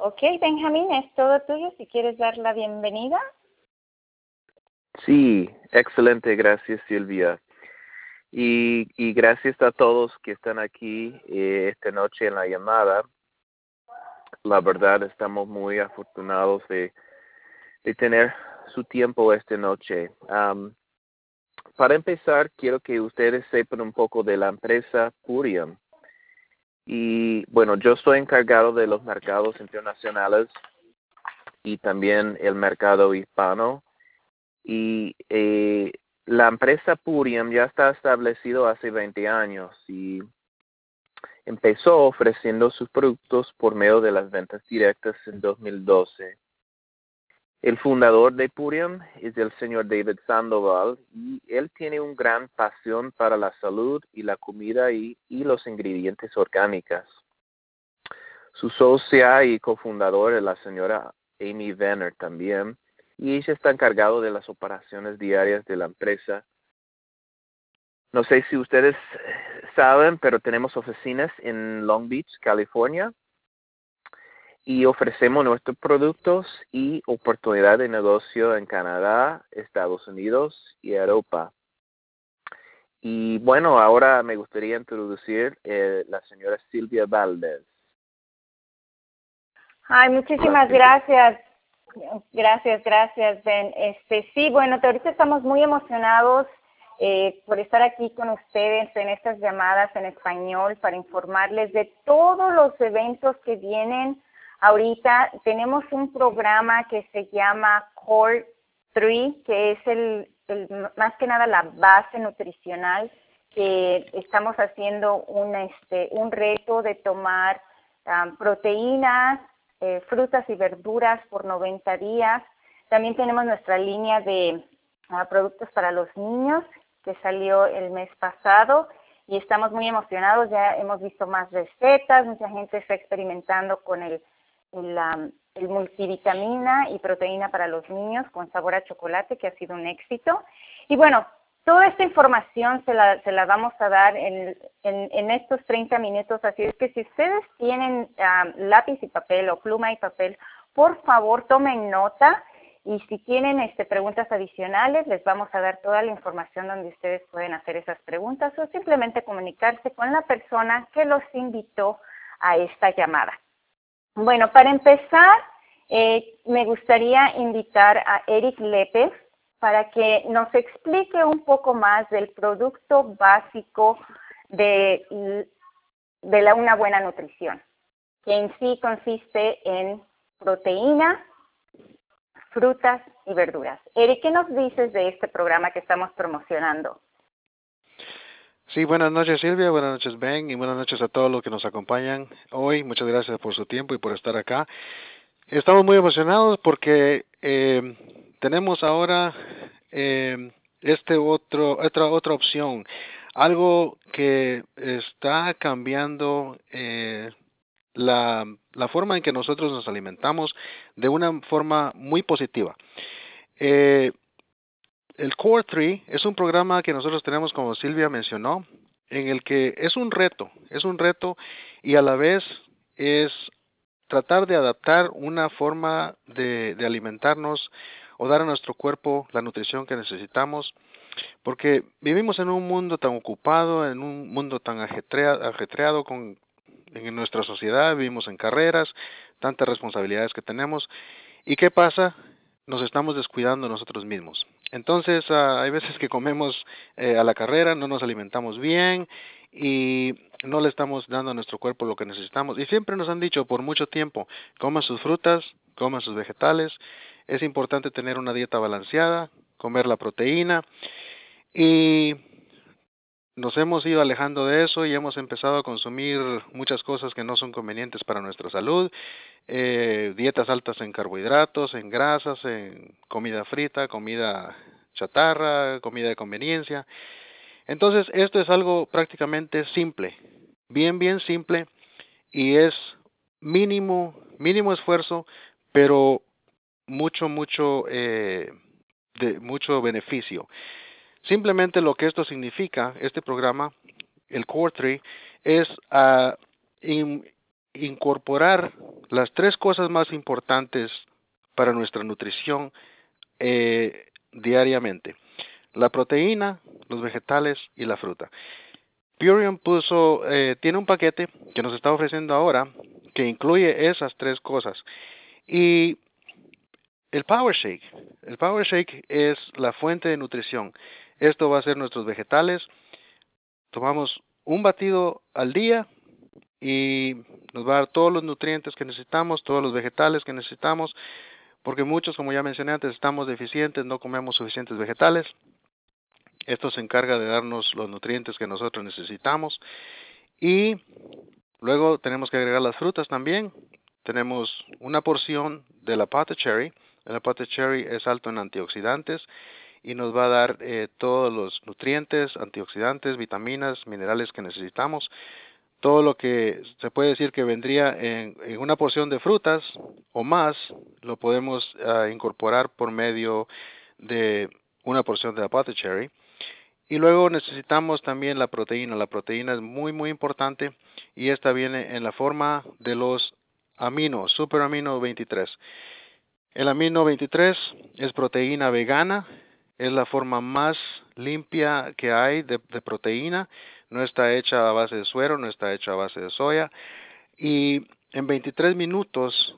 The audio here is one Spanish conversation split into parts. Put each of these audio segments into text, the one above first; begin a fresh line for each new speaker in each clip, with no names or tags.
Ok, Benjamín, es todo tuyo. Si quieres dar la bienvenida.
Sí, excelente, gracias Silvia. Y gracias a todos que están aquí esta noche en la llamada. La verdad estamos muy afortunados de tener su tiempo esta noche. Para empezar, quiero que ustedes sepan un poco de la empresa Purium. Y bueno, yo estoy encargado de los mercados internacionales y también el mercado hispano. Y la empresa Purium ya está establecido hace 20 años y empezó ofreciendo sus productos por medio de las ventas directas en 2012. El fundador de Purium es el señor David Sandoval y él tiene una gran pasión para la salud y la comida y los ingredientes orgánicos. Su socia y cofundador es la señora Amy Venner también, y ella está encargada de las operaciones diarias de la empresa. No sé si ustedes saben, pero tenemos oficinas en Long Beach, California, y ofrecemos nuestros productos y oportunidad de negocio en Canadá, Estados Unidos y Europa. Y bueno, ahora me gustaría introducir a la señora Silvia Valdez.
Ay, muchísimas gracias. Gracias, Ben. Sí, bueno, ahorita estamos muy emocionados por estar aquí con ustedes en estas llamadas en español para informarles de todos los eventos que vienen. Ahorita tenemos un programa que se llama Core 3, que es el más que nada la base nutricional, que estamos haciendo un reto de tomar proteínas, frutas y verduras por 90 días. También tenemos nuestra línea de productos para los niños que salió el mes pasado y estamos muy emocionados. Ya hemos visto más recetas, mucha gente está experimentando con el multivitamina y proteína para los niños con sabor a chocolate, que ha sido un éxito. Y bueno, toda esta información se la vamos a dar en estos 30 minutos, así es que si ustedes tienen lápiz y papel o pluma y papel, por favor tomen nota, y si tienen preguntas adicionales, les vamos a dar toda la información donde ustedes pueden hacer esas preguntas o simplemente comunicarse con la persona que los invitó a esta llamada. Bueno, para empezar, me gustaría invitar a Eric Lepe para que nos explique un poco más del producto básico de una buena nutrición, que en sí consiste en proteína, frutas y verduras. Eric, ¿qué nos dices de este programa que estamos promocionando?
Sí, buenas noches Silvia, buenas noches Ben y buenas noches a todos los que nos acompañan hoy. Muchas gracias por su tiempo y por estar acá. Estamos muy emocionados porque tenemos ahora otra opción, algo que está cambiando la forma en que nosotros nos alimentamos de una forma muy positiva. El Core 3 es un programa que nosotros tenemos, como Silvia mencionó, en el que es un reto y a la vez es tratar de adaptar una forma de alimentarnos o dar a nuestro cuerpo la nutrición que necesitamos, porque vivimos en un mundo tan ocupado, en un mundo tan ajetreado en nuestra sociedad, vivimos en carreras, tantas responsabilidades que tenemos. ¿Y qué pasa? Nos estamos descuidando nosotros mismos. Entonces, hay veces que comemos a la carrera, no nos alimentamos bien y no le estamos dando a nuestro cuerpo lo que necesitamos. Y siempre nos han dicho por mucho tiempo, coman sus frutas, coman sus vegetales. Es importante tener una dieta balanceada, comer la proteína y nos hemos ido alejando de eso y hemos empezado a consumir muchas cosas que no son convenientes para nuestra salud. Dietas altas en carbohidratos, en grasas, en comida frita, comida chatarra, comida de conveniencia. Entonces, esto es algo prácticamente simple, bien simple, y es mínimo esfuerzo, pero mucho de mucho beneficio. Simplemente lo que esto significa, este programa, el Core 3, es incorporar las 3 cosas más importantes para nuestra nutrición diariamente: la proteína, los vegetales y la fruta. Purium tiene un paquete que nos está ofreciendo ahora que incluye esas 3 cosas. Y el Power Shake es la fuente de nutrición. Esto va a ser nuestros vegetales. Tomamos un batido al día y nos va a dar todos los nutrientes que necesitamos, todos los vegetales que necesitamos, porque muchos, como ya mencioné antes, estamos deficientes, no comemos suficientes vegetales. Esto se encarga de darnos los nutrientes que nosotros necesitamos. Y luego tenemos que agregar las frutas también. Tenemos una porción de la potted cherry. La potted cherry es alto en antioxidantes y nos va a dar todos los nutrientes, antioxidantes, vitaminas, minerales que necesitamos. Todo lo que se puede decir que vendría en una porción de frutas o más, lo podemos incorporar por medio de una porción de la potted cherry. Y luego necesitamos también la proteína. La proteína es muy importante y esta viene en la forma de los aminos, superamino 23. El amino 23 es proteína vegana, es la forma más limpia que hay de proteína. No está hecha a base de suero, no está hecha a base de soya. Y en 23 minutos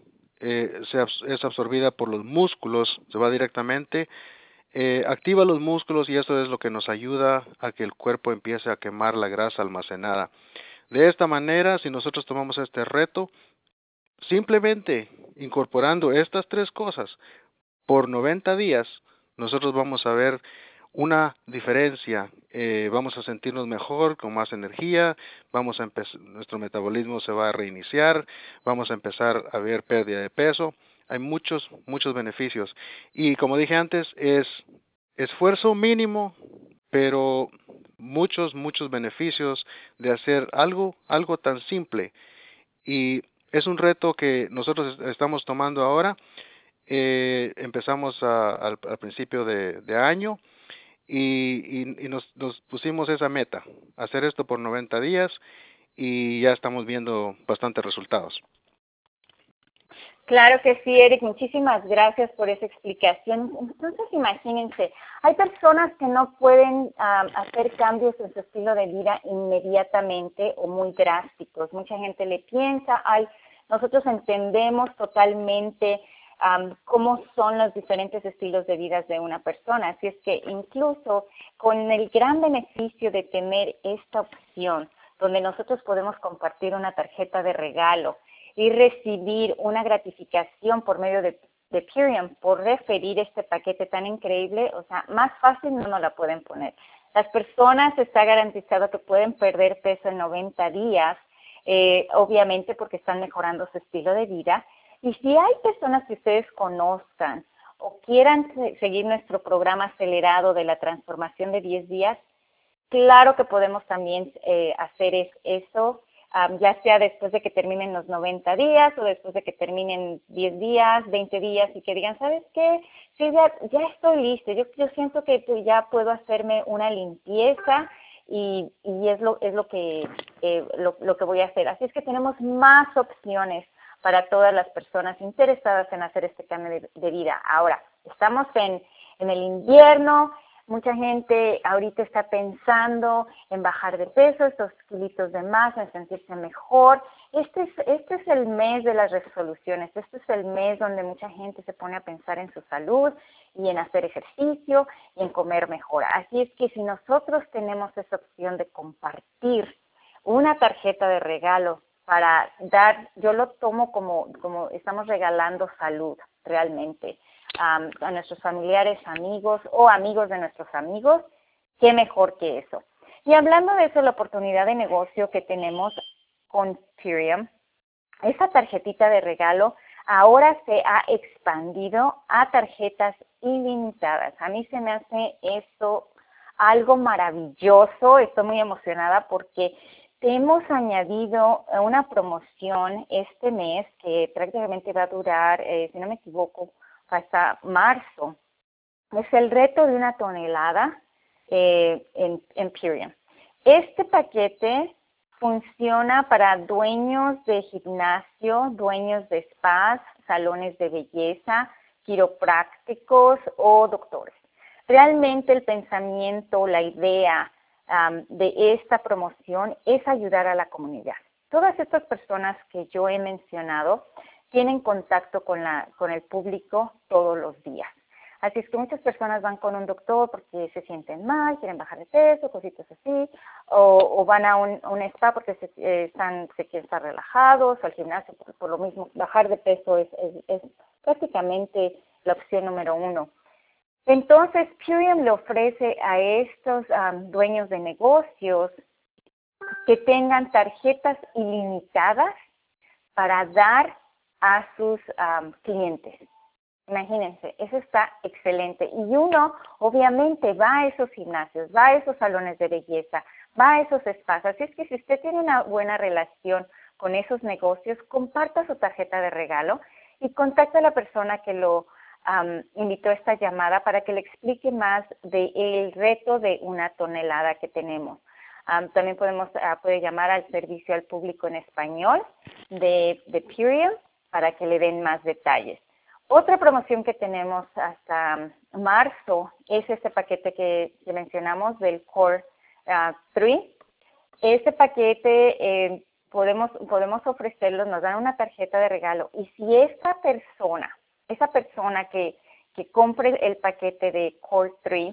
es absorbida por los músculos, se va directamente, activa los músculos y eso es lo que nos ayuda a que el cuerpo empiece a quemar la grasa almacenada. De esta manera, si nosotros tomamos este reto, simplemente incorporando estas 3 cosas por 90 días, nosotros vamos a ver una diferencia. Vamos a sentirnos mejor, con más energía, nuestro metabolismo se va a reiniciar, vamos a empezar a ver pérdida de peso. Hay muchos beneficios. Y como dije antes, es esfuerzo mínimo, pero muchos beneficios de hacer algo tan simple. Y es un reto que nosotros estamos tomando ahora. Empezamos al principio de año y nos pusimos esa meta, hacer esto por 90 días y ya estamos viendo bastantes resultados.
Claro que sí, Eric, muchísimas gracias por esa explicación. Entonces, imagínense, hay personas que no pueden hacer cambios en su estilo de vida inmediatamente o muy drásticos. Mucha gente le piensa, nosotros entendemos totalmente cómo son los diferentes estilos de vida de una persona. Así es que incluso con el gran beneficio de tener esta opción, donde nosotros podemos compartir una tarjeta de regalo y recibir una gratificación por medio de Purium por referir este paquete tan increíble, o sea, más fácil no nos la pueden poner. Las personas está garantizado que pueden perder peso en 90 días, obviamente porque están mejorando su estilo de vida. Y si hay personas que ustedes conozcan o quieran seguir nuestro programa acelerado de la transformación de 10 días, claro que podemos también hacer eso. Ya sea después de que terminen los 90 días o después de que terminen 10 días, 20 días y que digan, ¿sabes qué? Sí, ya estoy listo, yo siento que ya puedo hacerme una limpieza y es lo que voy a hacer. Así es que tenemos más opciones para todas las personas interesadas en hacer este cambio de vida. Ahora, estamos en el invierno. Mucha gente ahorita está pensando en bajar de peso, estos kilitos de más, en sentirse mejor. Este es el mes de las resoluciones, este es el mes donde mucha gente se pone a pensar en su salud y en hacer ejercicio y en comer mejor. Así es que si nosotros tenemos esa opción de compartir una tarjeta de regalo para dar, yo lo tomo como estamos regalando salud realmente. A nuestros familiares, amigos o amigos de nuestros amigos, qué mejor que eso. Y hablando de eso, la oportunidad de negocio que tenemos con Purium, esa tarjetita de regalo ahora se ha expandido a tarjetas ilimitadas. A mí se me hace eso algo maravilloso, estoy muy emocionada porque hemos añadido una promoción este mes que prácticamente va a durar, si no me equivoco, hasta marzo. Es el reto de 1 tonelada en Purium. Este paquete Funciona para dueños de gimnasio, dueños de spas, salones de belleza, quiroprácticos o doctores. Realmente el pensamiento, la idea de esta promoción es ayudar a la comunidad. Todas estas personas que yo he mencionado tienen contacto con el público todos los días. Así es que muchas personas van con un doctor porque se sienten mal, quieren bajar de peso, cositas así, o van a un spa porque se quieren estar relajados, o al gimnasio por lo mismo. Bajar de peso es prácticamente la opción número 1. Entonces, Purium le ofrece a estos dueños de negocios que tengan tarjetas ilimitadas para dar a sus clientes. Imagínense, eso está excelente. Y uno, obviamente, va a esos gimnasios, va a esos salones de belleza, va a esos spas. Así es que si usted tiene una buena relación con esos negocios, comparta su tarjeta de regalo y contacte a la persona que lo invitó a esta llamada para que le explique más del reto de 1 tonelada que tenemos. También puede llamar al servicio al público en español de Purium para que le den más detalles. Otra promoción que tenemos hasta marzo es este paquete que mencionamos del Core 3. Este paquete podemos ofrecerlo, nos dan una tarjeta de regalo y si esa persona que compre el paquete de Core 3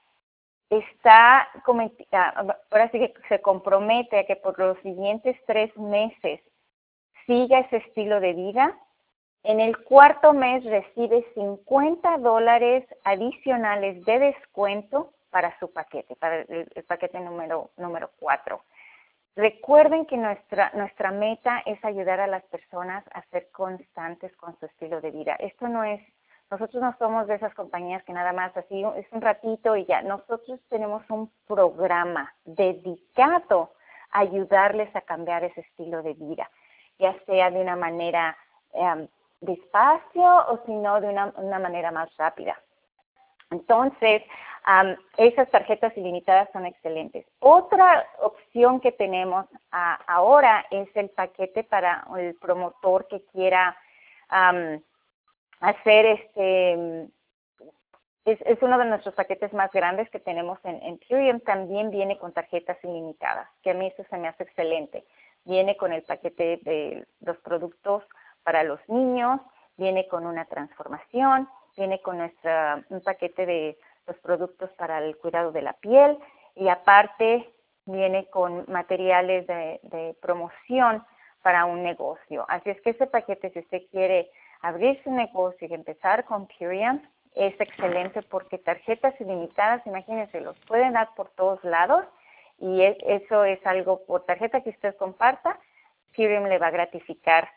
ahora sí que se compromete a que por los siguientes 3 meses siga ese estilo de vida, en el 4º mes recibe $50 adicionales de descuento para su paquete, para el paquete número 4. Recuerden que nuestra meta es ayudar a las personas a ser constantes con su estilo de vida. Nosotros no somos de esas compañías que nada más así es un ratito y ya. Nosotros tenemos un programa dedicado a ayudarles a cambiar ese estilo de vida, ya sea de una manera despacio o si no de una manera más rápida. Entonces, esas tarjetas ilimitadas son excelentes. Otra opción que tenemos ahora es el paquete para el promotor que quiera hacer es uno de nuestros paquetes más grandes que tenemos en Purium. También viene con tarjetas ilimitadas, que a mí eso se me hace excelente. Viene con el paquete de los productos para los niños, viene con una transformación, viene con un paquete de los productos para el cuidado de la piel y aparte viene con materiales de promoción para un negocio. Así es que ese paquete, si usted quiere abrir su negocio y empezar con Purium, es excelente porque tarjetas ilimitadas, imagínense, los pueden dar por todos lados y eso es algo, por tarjeta que usted comparta, Purium le va a gratificar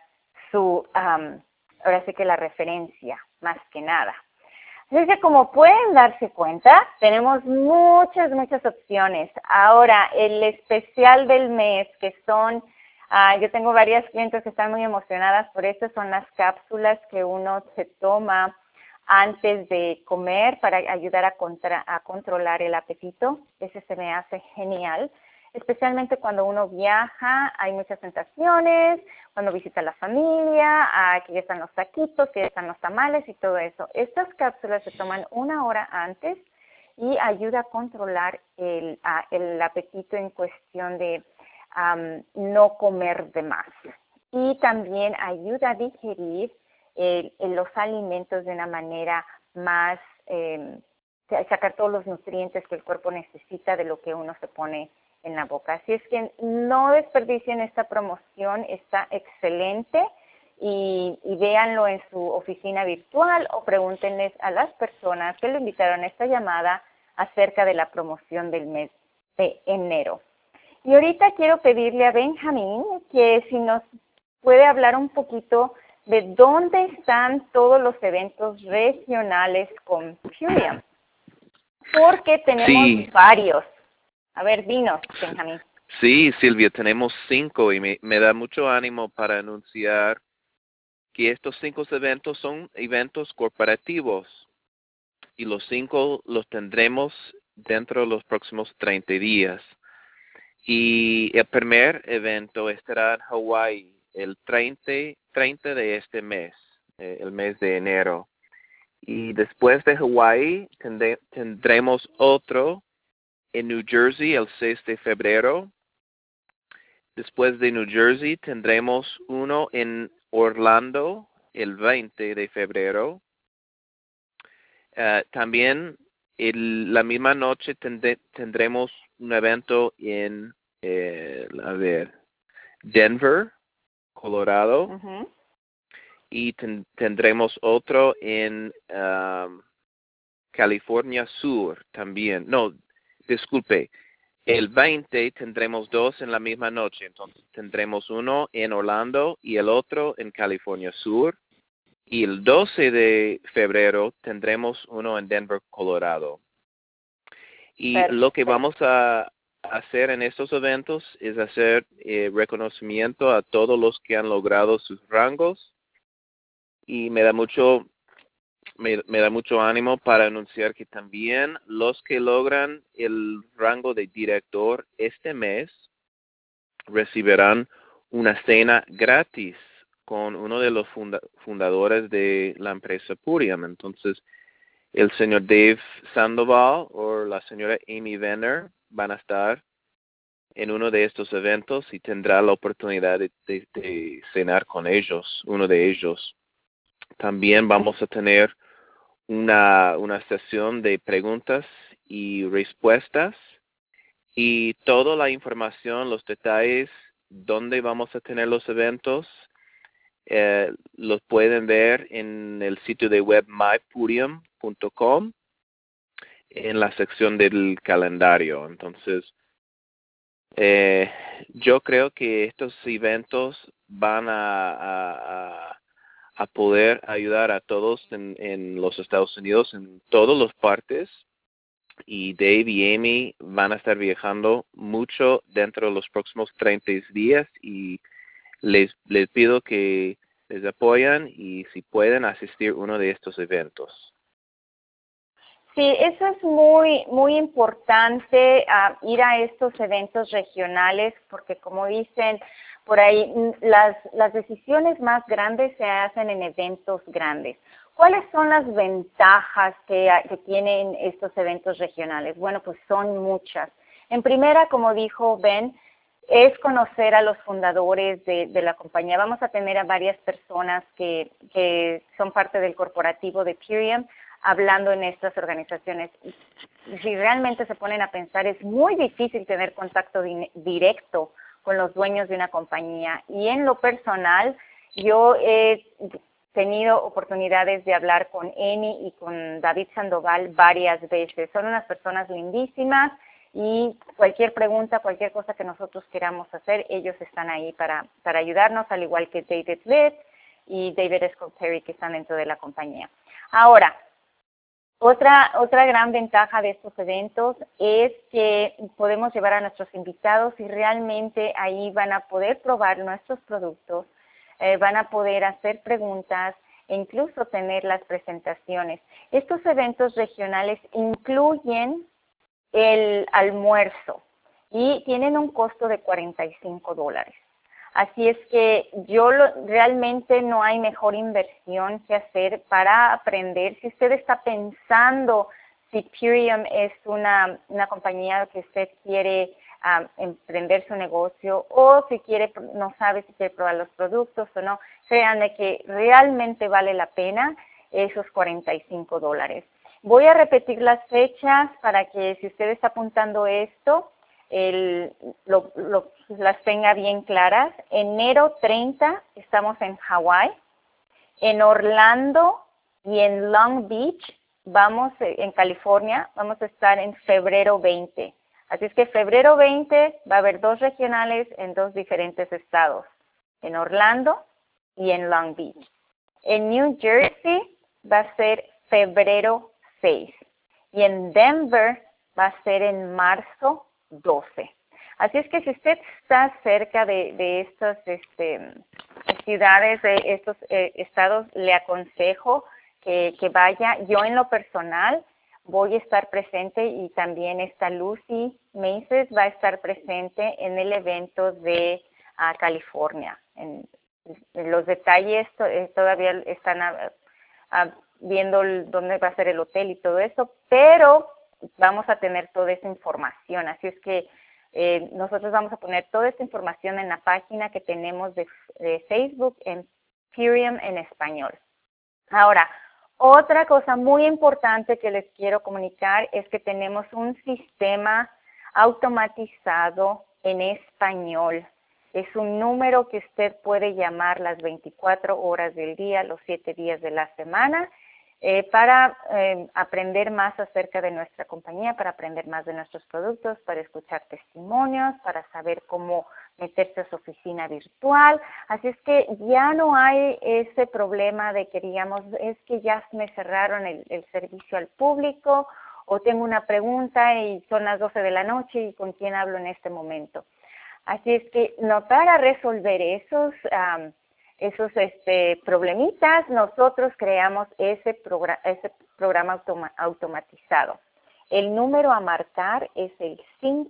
ahora sí que la referencia, más que nada. Así que como pueden darse cuenta, tenemos muchas opciones. Ahora, el especial del mes, que son, yo tengo varias clientes que están muy emocionadas por esto, son las cápsulas que uno se toma antes de comer para ayudar a controlar el apetito. Ese se me hace genial. Especialmente cuando uno viaja, hay muchas tentaciones, cuando visita a la familia, que ya están los taquitos, que ya están los tamales y todo eso. Estas cápsulas se toman 1 hora antes y ayuda a controlar el apetito en cuestión de no comer de más. Y también ayuda a digerir los alimentos de una manera más, sacar todos los nutrientes que el cuerpo necesita de lo que uno se pone en la boca. Así es que no desperdicien esta promoción, está excelente y véanlo en su oficina virtual o pregúntenles a las personas que lo invitaron a esta llamada acerca de la promoción del mes de enero. Y ahorita quiero pedirle a Benjamín que si nos puede hablar un poquito de dónde están todos los eventos regionales con Purium, porque tenemos varios. A ver, dinos, Benjamín.
Sí, Silvia, tenemos 5 y me da mucho ánimo para anunciar que estos 5 eventos son eventos corporativos y los 5 los tendremos dentro de los próximos 30 días. Y el primer evento estará en Hawái el 30 de este mes, el mes de enero. Y después de Hawái tendremos otro en New Jersey el 6 de febrero. Después de New Jersey tendremos uno en Orlando el 20 de febrero. También la misma noche tendremos un evento en Denver, Colorado.
Ujú.
Y tendremos otro en California Sur también. No, disculpe. El 20 tendremos dos en la misma noche. Entonces tendremos uno en Orlando y el otro en California Sur. Y el 12 de febrero tendremos uno en Denver, Colorado. Y
Perfecto.
lo que vamos a hacer en estos eventos es hacer reconocimiento a todos los que han logrado sus rangos. Y me da mucho ánimo para anunciar que también los que logran el rango de director este mes recibirán una cena gratis con uno de los fundadores de la empresa Purium. Entonces, el señor Dave Sandoval o la señora Amy Venner van a estar en uno de estos eventos y tendrá la oportunidad de cenar con ellos, uno de ellos. También vamos a tener una sesión de preguntas y respuestas y toda la información, los detalles, dónde vamos a tener los eventos, los pueden ver en el sitio de web mypurium.com en la sección del calendario. Entonces, yo creo que estos eventos van a poder ayudar a todos en los Estados Unidos, en todas las partes. Y Dave y Amy van a estar viajando mucho dentro de los próximos 30 días y les pido que les apoyan y si pueden asistir a uno de estos eventos.
Sí, eso es muy importante, ir a estos eventos regionales, porque como dicen por ahí, las decisiones más grandes se hacen en eventos grandes. ¿Cuáles son las ventajas que tienen estos eventos regionales? Bueno, pues son muchas. En primera, como dijo Ben, es conocer a los fundadores de la compañía. Vamos a tener a varias personas que son parte del corporativo de Purium hablando en estas organizaciones. Si realmente se ponen a pensar, es muy difícil tener contacto directo con los dueños de una compañía. Y en lo personal, yo he tenido oportunidades de hablar con Amy y con David Sandoval varias veces. Son unas personas lindísimas y cualquier pregunta, cualquier cosa que nosotros queramos hacer, ellos están ahí para ayudarnos, al igual que David Litt y David Scott-Perry, que están dentro de la compañía. Ahora, otra gran ventaja de estos eventos es que podemos llevar a nuestros invitados y realmente ahí van a poder probar nuestros productos, van a poder hacer preguntas e incluso tener las presentaciones. Estos eventos regionales incluyen el almuerzo y tienen un costo de $45. Así es que realmente no hay mejor inversión que hacer para aprender. Si usted está pensando si Purium es una compañía que usted quiere emprender su negocio o si no sabe si quiere probar los productos o no, créanme que realmente vale la pena esos $45. Voy a repetir las fechas para que si usted está apuntando esto, las tenga bien claras. Enero 30 estamos en Hawái, en Orlando y en Long Beach, en California, vamos a estar en febrero 20. Así es que febrero 20 va a haber 2 regionales en 2 diferentes estados, en Orlando y en Long Beach. En New Jersey va a ser febrero 6 y en Denver va a ser en marzo 12. Así es que si usted está cerca de estas ciudades, de estos estados, le aconsejo que vaya. Yo en lo personal voy a estar presente y también esta Lucy Maces va a estar presente en el evento de California. En los detalles todavía están viendo dónde va a ser el hotel y todo eso, pero vamos a tener toda esa información. Así es que nosotros vamos a poner toda esta información en la página que tenemos de Facebook en Purium en español. Ahora, otra cosa muy importante que les quiero comunicar es que tenemos un sistema automatizado en español. Es un número que usted puede llamar las 24 horas del día, los 7 días de la semana, para aprender más acerca de nuestra compañía, para aprender más de nuestros productos, para escuchar testimonios, para saber cómo meterse a su oficina virtual. Así es que ya no hay ese problema de que digamos, es que ya me cerraron el servicio al público o tengo una pregunta y son las 12 de la noche y con quién hablo en este momento. Así es que para resolver esos problemitas, nosotros creamos ese programa automatizado. El número a marcar es el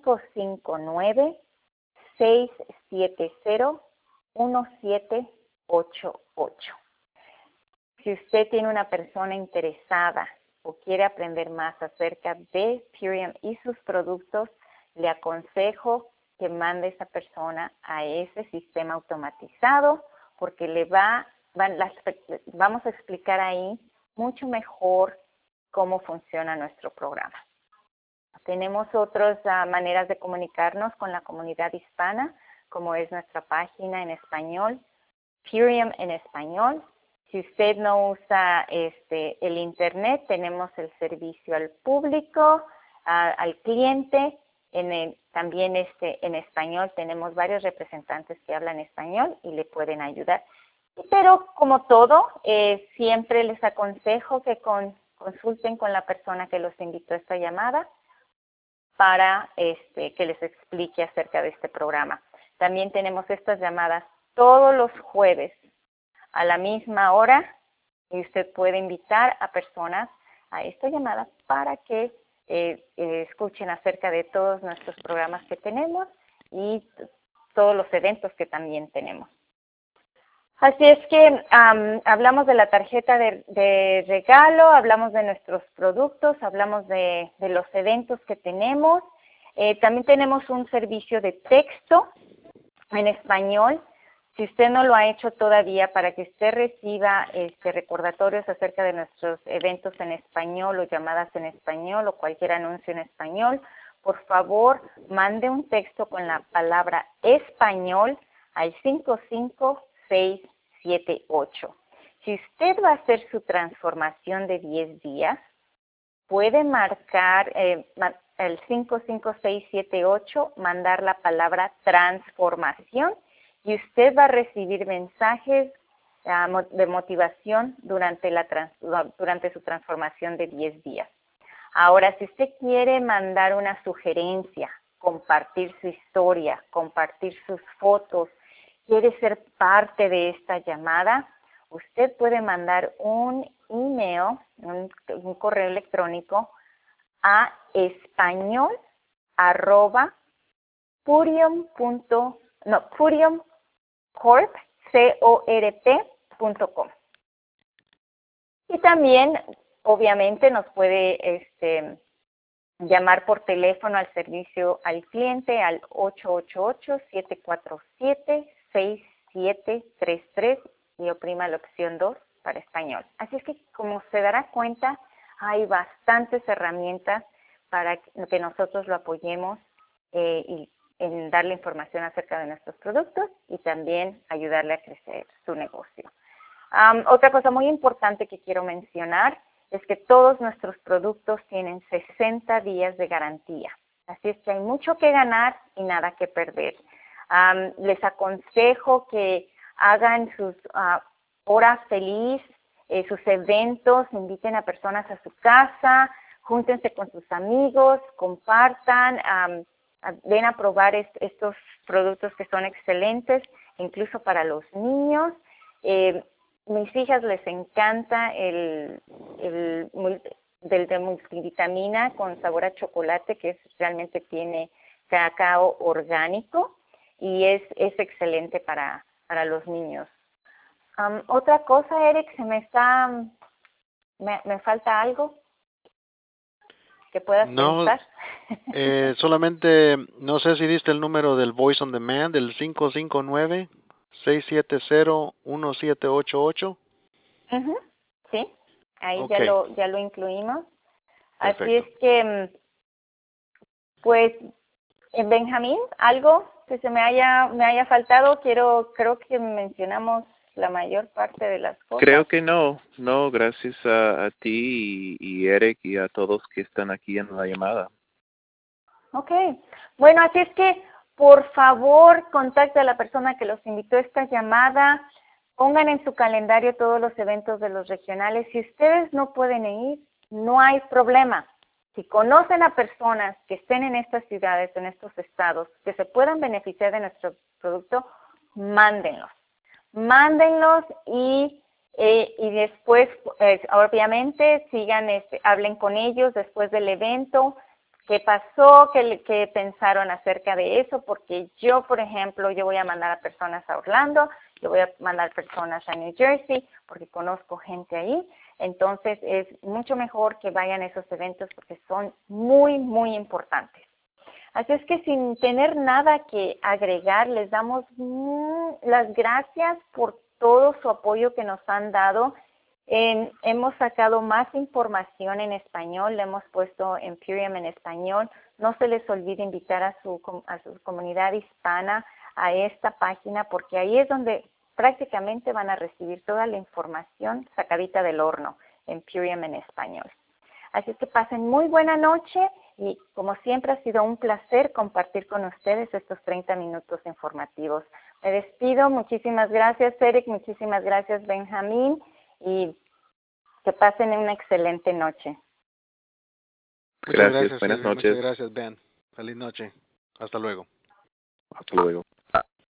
559-670-1788. Si usted tiene una persona interesada o quiere aprender más acerca de Purium y sus productos, le aconsejo que mande a esa persona a ese sistema automatizado, porque vamos a explicar ahí mucho mejor cómo funciona nuestro programa. Tenemos otras maneras de comunicarnos con la comunidad hispana, como es nuestra página en español, Purium en español. Si usted no usa el Internet, tenemos el servicio al público, al cliente. También en español tenemos varios representantes que hablan español y le pueden ayudar. Pero como todo, siempre les aconsejo que consulten con la persona que los invitó a esta llamada para que les explique acerca de este programa. También tenemos estas llamadas todos los jueves a la misma hora y usted puede invitar a personas a esta llamada para que escuchen acerca de todos nuestros programas que tenemos y todos los eventos que también tenemos. Así es que hablamos de la tarjeta de regalo, hablamos de nuestros productos, hablamos de los eventos que tenemos. También tenemos un servicio de texto en español. Si usted no lo ha hecho todavía, para que usted reciba recordatorios acerca de nuestros eventos en español o llamadas en español o cualquier anuncio en español, por favor, mande un texto con la palabra español al 55678. Si usted va a hacer su transformación de 10 días, puede marcar el 55678, mandar la palabra transformación, y usted va a recibir mensajes de motivación durante su transformación de 10 días. Ahora, si usted quiere mandar una sugerencia, compartir su historia, compartir sus fotos, quiere ser parte de esta llamada, usted puede mandar un email, un correo electrónico a purium.corp.com. Y también, obviamente, nos puede llamar por teléfono al servicio al cliente al 888-747-6733 y oprima la opción 2 para español. Así es que, como se dará cuenta, hay bastantes herramientas para que nosotros lo apoyemos y en darle información acerca de nuestros productos y también ayudarle a crecer su negocio. Otra cosa muy importante que quiero mencionar es que todos nuestros productos tienen 60 días de garantía. Así es que hay mucho que ganar y nada que perder. Les aconsejo que hagan sus horas feliz, sus eventos, inviten a personas a su casa, júntense con sus amigos, compartan, ven a probar estos productos que son excelentes, incluso para los niños. Mis hijas les encanta del de multivitamina con sabor a chocolate, que realmente tiene cacao orgánico y es excelente para los niños. Otra cosa, Eric, me falta algo que puedas pensar.
Solamente no sé si diste el número del Voice on Demand, del 559-670-1788.
Sí, ahí
Okay.
ya lo incluimos.
Perfecto.
Así es que, pues, Benjamín, algo que me haya faltado, creo que mencionamos la mayor parte de las cosas.
Creo que no, gracias a ti y Eric y a todos que están aquí en la llamada.
Okay, bueno, así es que por favor contacte a la persona que los invitó a esta llamada, pongan en su calendario todos los eventos de los regionales. Si ustedes no pueden ir, no hay problema. Si conocen a personas que estén en estas ciudades, en estos estados, que se puedan beneficiar de nuestro producto, mándenlos y después, obviamente, hablen con ellos después del evento. ¿Qué pasó? ¿Qué pensaron acerca de eso? Porque yo, por ejemplo, yo voy a mandar a personas a Orlando, yo voy a mandar personas a New Jersey, porque conozco gente ahí. Entonces, es mucho mejor que vayan a esos eventos porque son muy, muy importantes. Así es que sin tener nada que agregar, les damos las gracias por todo su apoyo que nos han dado. Hemos sacado más información en español, le hemos puesto Empyreum en español. No se les olvide invitar a su comunidad hispana a esta página, porque ahí es donde prácticamente van a recibir toda la información sacadita del horno, Empyreum en español. Así es que pasen muy buena noche y como siempre ha sido un placer compartir con ustedes estos 30 minutos informativos. Me despido, muchísimas gracias Eric, muchísimas gracias Benjamín, y que pasen una excelente noche.
Muchas
Gracias, buenas
Silvia.
noches.
Muchas gracias, Ben. Feliz noche. Hasta luego.
Hasta luego.